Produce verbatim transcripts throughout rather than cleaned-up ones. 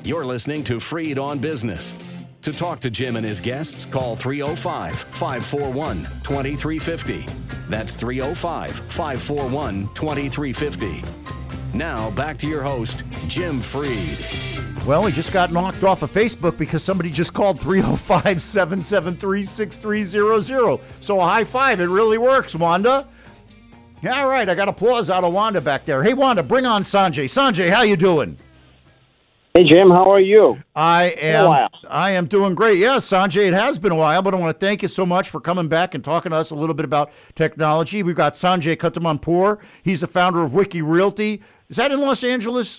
You're listening to Freed on Business. To talk to Jim and his guests, call three oh five, five four one, two three five oh. That's three oh five, five four one, two three five oh. Now, back to your host, Jim Freed. Well, we just got knocked off of Facebook because somebody just called three oh five, seven seven three, six three zero zero. So a high five. It really works, Wanda. All right, I got applause out of Wanda back there. Hey, Wanda, bring on Sanjay. Sanjay, how you doing? Hey, Jim, how are you? I am I am doing great. Yeah, Sanjay, it has been a while, but I want to thank you so much for coming back and talking to us a little bit about technology. We've got Sanjay Katamanpour. He's the founder of Wiki Realty. Is that in Los Angeles?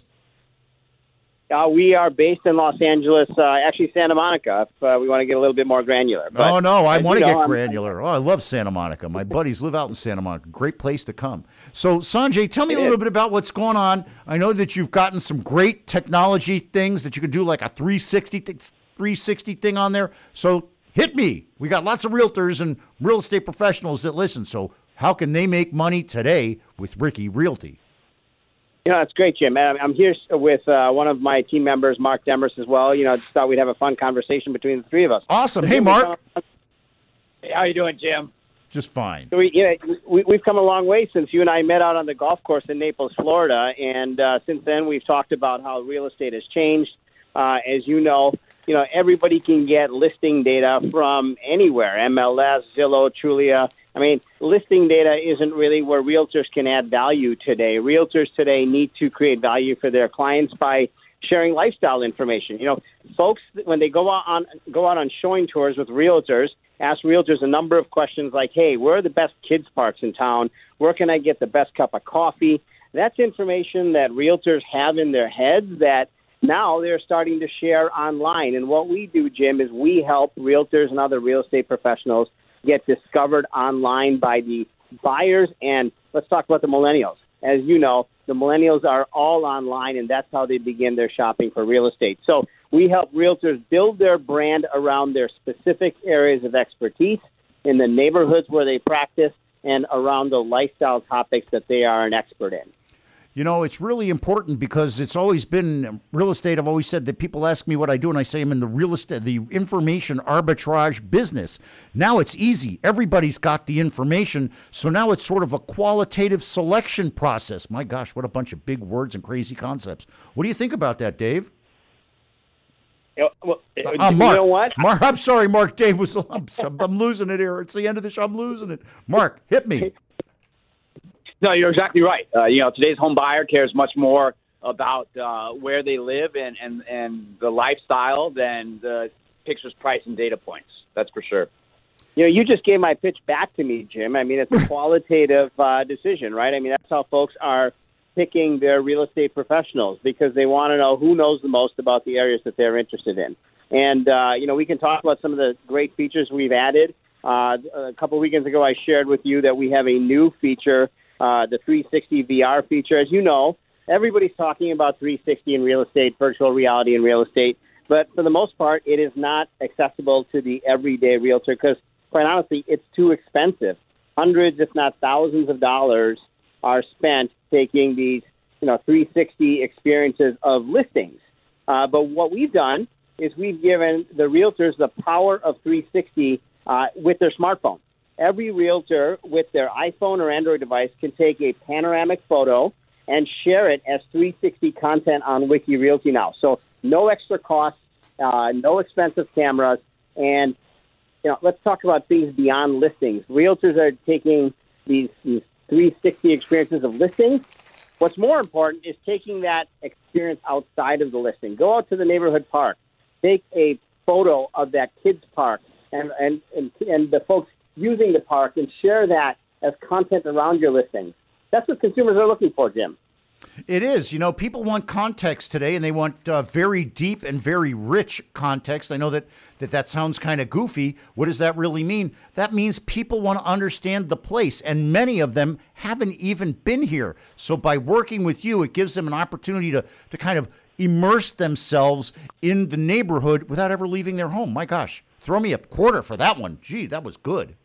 Uh, we are based in Los Angeles, uh, actually Santa Monica, if uh, we want to get a little bit more granular. But, oh, no, I want to get know, granular. Oh, I love Santa Monica. My buddies live out in Santa Monica. Great place to come. So, Sanjay, tell me a little bit about what's going on. I know that you've gotten some great technology things that you can do, like a three sixty, th- three sixty thing on there. So, hit me. We got lots of realtors and real estate professionals that listen. So, how can they make money today with Wiki Realty? You know, that's great, Jim. I'm here with uh, one of my team members, Mark Demers, as well. You know, I just thought we'd have a fun conversation between the three of us. Awesome. Hey, Mark. Hey, how you doing, Jim? Just fine. So we, you know, we, we've come a long way since you and I met out on the golf course in Naples, Florida. And uh, since then, we've talked about how real estate has changed. Uh, as you know, you know, everybody can get listing data from anywhere, M L S, Zillow, Trulia. I mean, listing data isn't really where realtors can add value today. Realtors today need to create value for their clients by sharing lifestyle information. You know, folks, when they go out on go out on showing tours with realtors, ask realtors a number of questions like, hey, where are the best kids parks in town? Where can I get the best cup of coffee? That's information that realtors have in their heads that now they're starting to share online. And what we do, Jim, is we help realtors and other real estate professionals get discovered online by the buyers. And let's talk about the millennials. As you know, the millennials are all online, and that's how they begin their shopping for real estate. So we help realtors build their brand around their specific areas of expertise in the neighborhoods where they practice and around the lifestyle topics that they are an expert in. You know, it's really important because it's always been real estate. I've always said that people ask me what I do, and I say I'm in the real estate, the information arbitrage business. Now it's easy. Everybody's got the information. So now it's sort of a qualitative selection process. My gosh, what a bunch of big words and crazy concepts. What do you think about that, Dave? You know, well, uh, Mark, you know what? Mark, I'm sorry, Mark. Dave was. I'm, I'm losing it here. It's the end of the show. I'm losing it. Mark, hit me. No, you're exactly right. Uh, you know, today's home buyer cares much more about uh, where they live and, and, and the lifestyle than the pictures, price, and data points. That's for sure. You know, you just gave my pitch back to me, Jim. I mean, it's a qualitative uh, decision, right? I mean, that's how folks are picking their real estate professionals because they want to know who knows the most about the areas that they're interested in. And, uh, you know, we can talk about some of the great features we've added. Uh, a couple of weekends ago, I shared with you that we have a new feature, Uh, the three sixty V R feature. As you know, everybody's talking about three sixty in real estate, virtual reality in real estate, but for the most part, it is not accessible to the everyday realtor because, quite honestly, it's too expensive. Hundreds, if not thousands of dollars are spent taking these, you know, three sixty experiences of listings. Uh, but what we've done is we've given the realtors the power of three sixty uh, with their smartphone. Every realtor with their iPhone or Android device can take a panoramic photo and share it as three sixty content on Wiki Realty now. So no extra costs, uh, no expensive cameras, and you know, let's talk about things beyond listings. Realtors are taking these, these three sixty experiences of listings. What's more important is taking that experience outside of the listing. Go out to the neighborhood park, take a photo of that kids park, and and and, and the folks using the park and share that as content around your listings. That's what consumers are looking for, Jim. It is. You know, people want context today, and they want uh, very deep and very rich context. I know that that, that sounds kind of goofy. What does that really mean? That means people want to understand the place, and many of them haven't even been here. So by working with you, it gives them an opportunity to, to kind of immerse themselves in the neighborhood without ever leaving their home. My gosh, throw me a quarter for that one. Gee, that was good.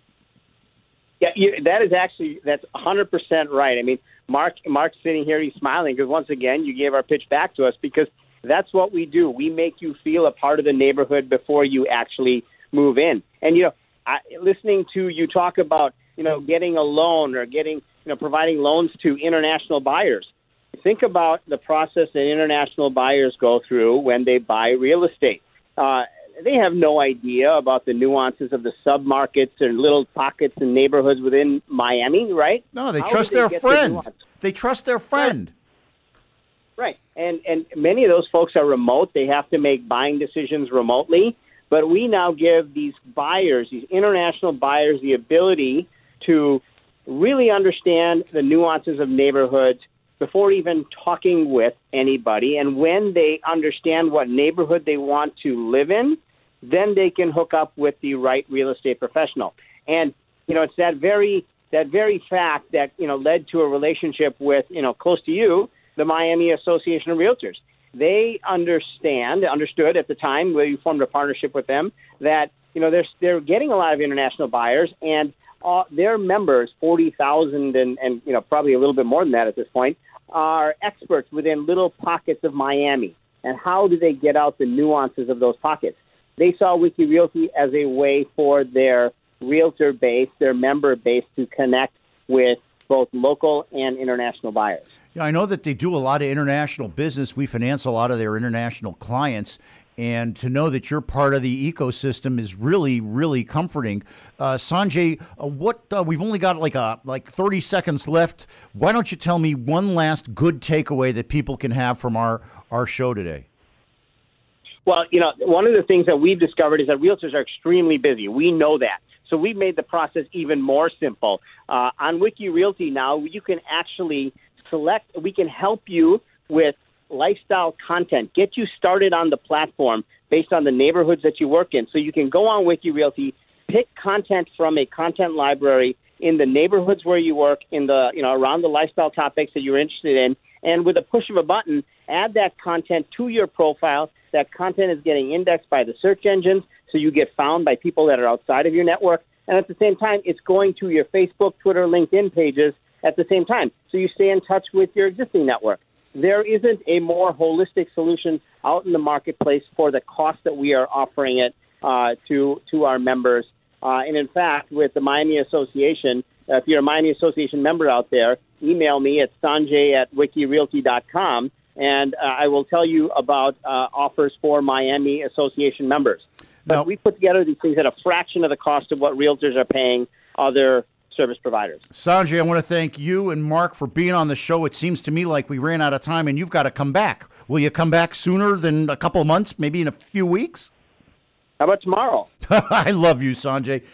Yeah, you, that is actually, that's one hundred percent right. I mean, Mark, Mark's sitting here, he's smiling because once again, you gave our pitch back to us because That's what we do. We make you feel a part of the neighborhood before you actually move in. And, you know, I, listening to you talk about, you know, getting a loan or getting, you know, providing loans to international buyers. Think about the process that international buyers go through when they buy real estate. Uh, they have no idea about the nuances of the submarkets or little pockets and neighborhoods within Miami, right? No, they How trust do they their get the friend. nuance? They trust their friend. Right. And and many of those folks are remote. They have to make buying decisions remotely. But we now give these buyers, these international buyers, the ability to really understand the nuances of neighborhoods before even talking with anybody. And when they understand what neighborhood they want to live in, then they can hook up with the right real estate professional. And, you know, it's that very that very fact that, you know, led to a relationship with, you know, close to you, the Miami Association of Realtors. They understand, understood at the time where you formed a partnership with them that, you know, they're, they're getting a lot of international buyers, and uh, their members, forty thousand and, and, you know, probably a little bit more than that at this point, are experts within little pockets of Miami. And how do they get out the nuances of those pockets? They saw Wiki Realty as a way for their realtor base, their member base, to connect with both local and international buyers. Yeah, I know that they do a lot of international business. We finance a lot of their international clients. And to know that you're part of the ecosystem is really, really comforting. Uh, Sanjay, uh, what uh, we've only got like a like thirty seconds left. Why don't you tell me one last good takeaway that people can have from our, our show today? Well, you know, one of the things that we've discovered is that realtors are extremely busy. We know that. So we've made the process even more simple. Uh, on Wiki Realty now, you can actually select, we can help you with lifestyle content, get you started on the platform based on the neighborhoods that you work in. So you can go on Wiki Realty, pick content from a content library in the neighborhoods where you work, in the, you know, around the lifestyle topics that you're interested in, and with a push of a button, add that content to your profile. That content is getting indexed by the search engines, so you get found by people that are outside of your network. And at the same time, it's going to your Facebook, Twitter, LinkedIn pages at the same time, so you stay in touch with your existing network. There isn't a more holistic solution out in the marketplace for the cost that we are offering it uh, to to our members. Uh, and in fact, with the Miami Association, uh, if you're a Miami Association member out there, email me at sanjay at wikirealty dot com, and uh, I will tell you about uh, offers for Miami Association members. But Now, we put together these things at a fraction of the cost of what realtors are paying other service providers. Sanjay, I want to thank you and Mark for being on the show. It seems to me like we ran out of time, and you've got to come back. Will you come back sooner than a couple of months, maybe in a few weeks? How about tomorrow? I love you, Sanjay.